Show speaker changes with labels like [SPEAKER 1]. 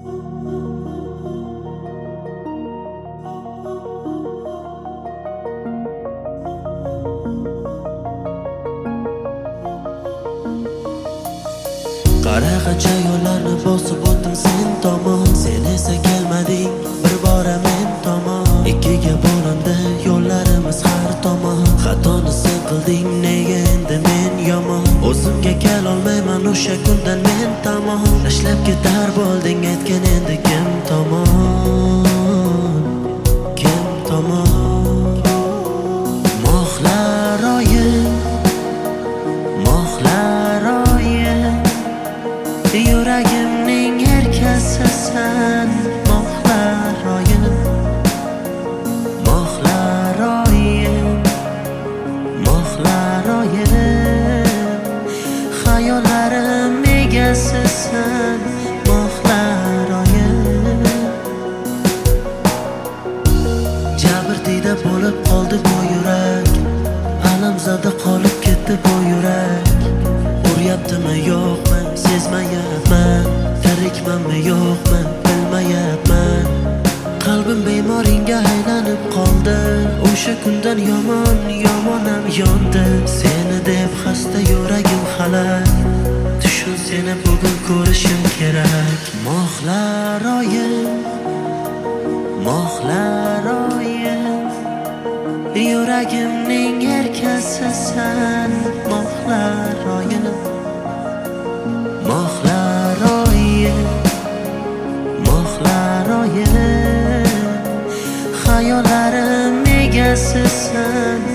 [SPEAKER 1] Qara qancha yo'llarni bosib o'tdim sen tomon, sen esa kelmading bir bora men tomon. Ikkiga bo'lindi yo'llarimiz har tomon. Xatoni sen qilding, nega endi men yomon? O'zimga kelolmayman o'sha kundan men tomon. Tashlab ketar bo'lding, aytgan endi kim tomon? Kim tomon? Mohlar oyim, mohlar oyim, yuragimning erkasisan. Mohlar oyim, mohlar oyim, mohlar oyim, xayollarim egasisan. Mohlar oyim, jabrdiyda bo'lib qoldi bu yurak, alamzada qolib ketdi bu yurak. Uryaptimi yo'qmi sezmayapman, tirikmanmi yo'qmi bilmayapman. Qalbim bemoringga aylanib qoldi, o'sha kundan yomon yomonam yondi. Seni deb xasta yuragim xalak, tushun seni bugun ko'rishim kerak. Mohlar oyim, mohlar oyim, yuragimning erkasisan. Mohlar oyim, mohlar oyim, mohlar oyim, xayollarim egasisan.